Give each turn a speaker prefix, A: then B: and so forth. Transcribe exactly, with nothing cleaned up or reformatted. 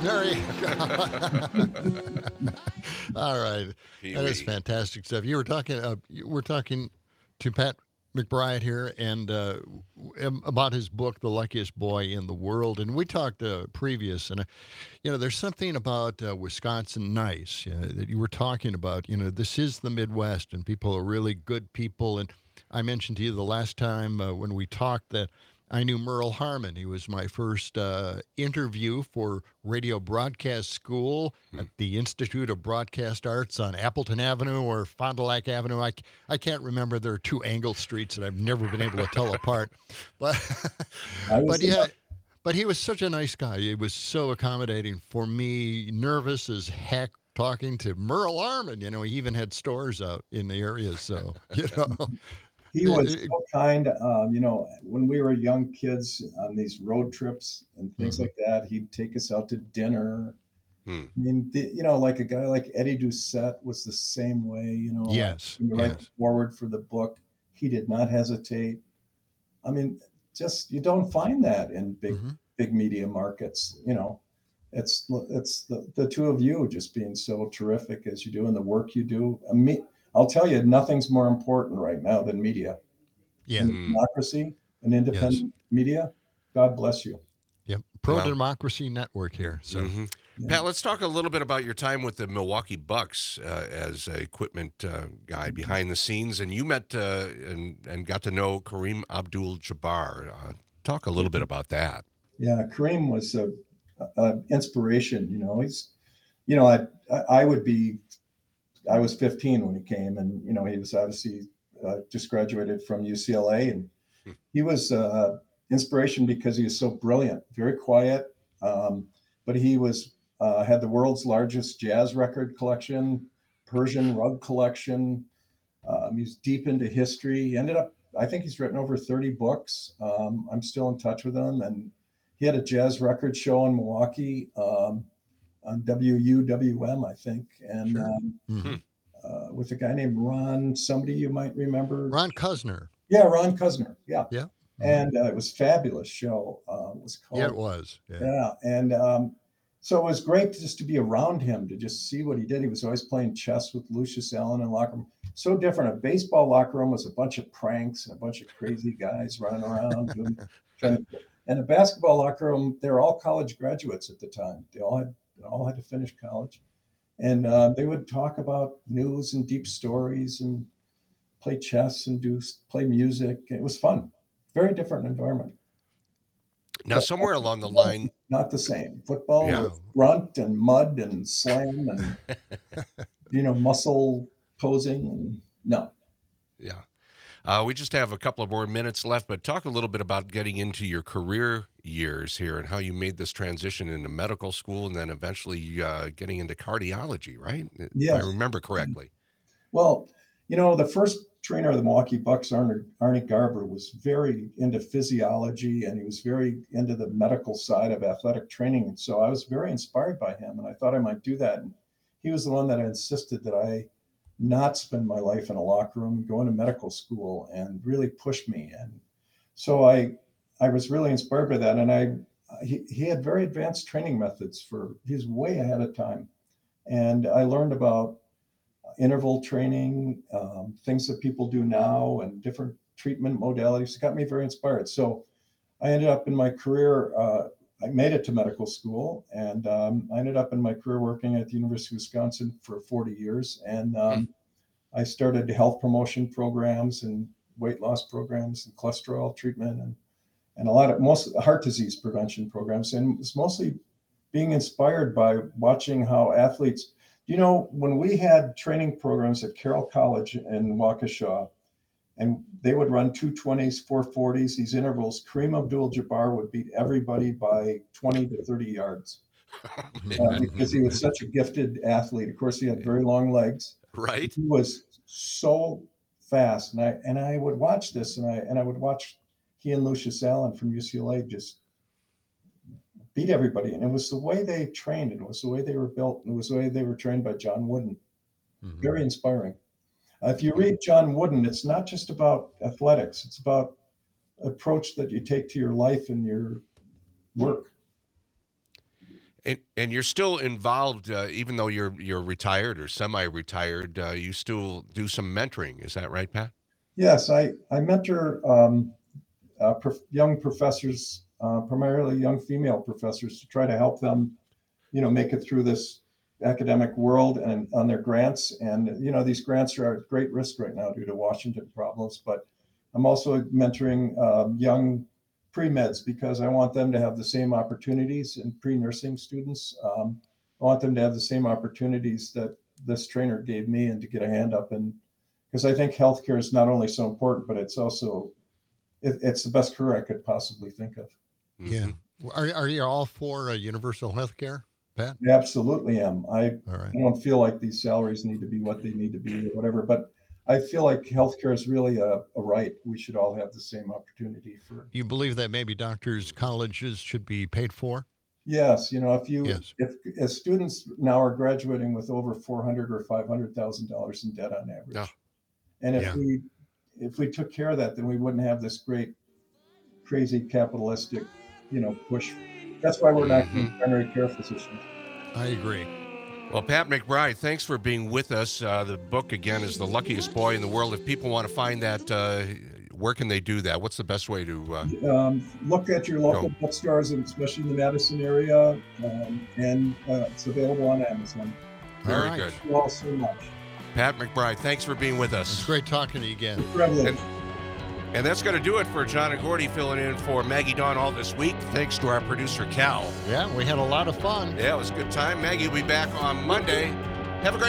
A: There you go. All right,
B: Pee
A: that is
B: Wee.
A: fantastic stuff. You were talking. Uh, you we're talking to Pat McBride here, and uh, w- about his book, "The Luckiest Boy in the World." And we talked uh, previous, and uh, you know, there's something about uh, Wisconsin nice uh, that you were talking about. You know, this is the Midwest, and people are really good people. And I mentioned to you the last time uh, when we talked that I knew Merle Harmon. He was my first uh, interview for radio broadcast school
B: Hmm.
A: at the Institute of Broadcast Arts on Appleton Avenue or Fond du Lac Avenue. I, I can't remember. There are two angle streets that I've never been able to tell apart. But
C: I was
A: but
C: the
A: yeah, but he was such a nice guy. He was so accommodating for me, nervous as heck talking to Merle Harmon. You know, he even had stores out in the area. So, you know,
C: He
A: it,
C: was
A: it,
C: so kind. Um, you know, when we were young kids on these road trips and things
A: mhm.
C: like that, he'd take us out to dinner.
B: Hmm.
C: I mean, the, you know, like a guy like Eddie Doucette was the same way. You know, like
A: Yes,
C: when you write the
A: yes.
C: forward for the book, he did not hesitate. I mean, just you don't find that in big
A: Hmm.
C: big media markets. You know, it's it's the, the two of you just being so terrific as you do and the work you do. I mean, I'll tell you, nothing's more important right now than media
A: Yeah,
C: and
B: Hmm.
C: democracy and
A: yes.
C: independent media. God bless you.
A: Yep. Pro
B: Well.
A: Democracy Network here. So,
B: hmm
C: Yeah.
B: Pat, let's talk a little bit about your time with the Milwaukee Bucks uh, as a equipment uh, guy behind the scenes, and you met uh, and and got to know Kareem Abdul-Jabbar. Uh, talk a little bit about that.
C: Yeah. Kareem was a, a inspiration. You know, he's, you know, I, I would be, I was fifteen when he came, and, you know, he was obviously uh, just graduated from U C L A. And he was uh, inspiration because he was so brilliant, very quiet. Um, but he was, uh, had the world's largest jazz record collection, Persian rug collection. Um, he's deep into history. He ended up, I think he's written over thirty books. Um, I'm still in touch with him. And he had a jazz record show in Milwaukee um, on W U W M, I think, and
A: sure.
C: um,
B: Hmm.
A: Hmm.
C: uh, with a guy named Ron, somebody you might remember.
A: Ron Cuzner.
C: Yeah, Ron Cuzner. Yeah.
A: Yeah. Hmm.
C: And uh, it was a fabulous show. Uh, it was
A: Yeah,
C: called,
A: it was. Yeah.
C: yeah. And um, so it was great just to be around him, to just see what he did. He was always playing chess with Lucius Allen in the locker room. So different. A baseball locker room was a bunch of pranks and a bunch of crazy guys running around doing, trying to, and a basketball locker room, they were all college graduates at the time. They all had, they all had to finish college. And uh, they would talk about news and deep stories and play chess and do play music. It was fun. Very different environment.
B: Now,
C: But
B: somewhere along the
C: football,
B: line,
C: not the same. Football
B: yeah,
C: with
A: No.
C: grunt and mud and slam and you know muscle posing and no.
B: yeah. Uh, we just have a couple of more minutes left, but talk a little bit about getting into your career years here and how you made this transition into medical school and then eventually uh, getting into cardiology, right? If I
C: Yes.
B: remember correctly.
C: Well, you know, the first trainer of the Milwaukee Bucks, Arnie, Arnie Garber, was very into physiology and he was very into the medical side of athletic training. And so I was very inspired by him and I thought I might do that. And he was the one that insisted that I not spend my life in a locker room, go into medical school and really push me. And so I I was really inspired by that. And I he, he had very advanced training methods for he's way ahead of time. And I learned about interval training, um, things that people do now, and different treatment modalities. It got me very inspired. So I ended up in my career. Uh, I made it to medical school, and um, I ended up in my career working at the University of Wisconsin for forty years. And
B: Hmm.
C: um, I started health promotion programs and weight loss programs and cholesterol treatment and and a lot of most heart disease prevention programs. And it's mostly being inspired by watching how athletes, you know, when we had training programs at Carroll College in Waukesha, and they would run two twenties, four forties, these intervals, Kareem Abdul Jabbar would beat everybody by twenty to thirty yards
B: Oh,
C: uh,
B: man.
C: because he was such a gifted athlete. Of course, he had very long legs.
B: Right?
C: He was so fast. And I, and I would watch this and I, and I would watch he and Lucius Allen from U C L A just beat everybody. And it was the way they trained, and it was the way they were built, and it was the way they were trained by John Wooden.
A: Hmm.
C: Very inspiring. Uh, if you read John Wooden, it's not just about athletics; it's about approach that you take to your life and your work.
B: And and you're still involved, uh, even though you're you're retired or semi-retired. Uh, you still do some mentoring. Is that right, Pat?
C: Yes, I, I mentor um, uh, prof- young professors, uh, primarily young female professors, to try to help them, you know, make it through this academic world and on their grants. And, you know, these grants are at great risk right now due to Washington problems. But I'm also mentoring um, young pre-meds because I want them to have the same opportunities, and pre-nursing students. Um, I want them to have the same opportunities that this trainer gave me, and to get a hand up. And because I think healthcare is not only so important, but it's also, it, it's the best career I could possibly think of.
A: Yeah.
B: Mhm.
A: Are, are you all for uh, universal health care, Pat?
C: I absolutely am. I,
A: All right.
C: I don't feel like these salaries need to be what they need to be or whatever, but I feel like healthcare is really a, a right. We should all have the same opportunity for.
A: You believe that maybe doctors' colleges should be paid for?
C: Yes, you know, if you
A: Yes.
C: if as students now are graduating with over four hundred or five hundred thousand dollars in debt on average,
B: Yeah.
C: and if
A: Yeah.
C: we if we took care of that, then we wouldn't have this great, crazy capitalistic, you know, push. That's why we're not getting
B: Mhm.
C: primary care physicians.
A: I agree.
B: Well, Pat McBride, thanks for being with us. Uh, the book, again, is The Luckiest Boy in the World. If people want to find that, uh, where can they do that? What's the best way to? Uh,
C: Um, look at your local
B: Go.
C: bookstores, and especially in the Madison area, um, and uh, it's available on Amazon.
A: All
B: very
A: right.
B: good.
C: Thank you all so much.
B: Pat McBride, thanks for being with
A: It's
B: us.
A: great talking to you again.
C: Privilege.
B: And, and that's going to do it for John and Gordy filling in for Maggie Dawn all this week. Thanks to our producer, Cal.
A: Yeah, we had a lot of fun.
B: Yeah, it was a good time. Maggie will be back on Monday. Have a great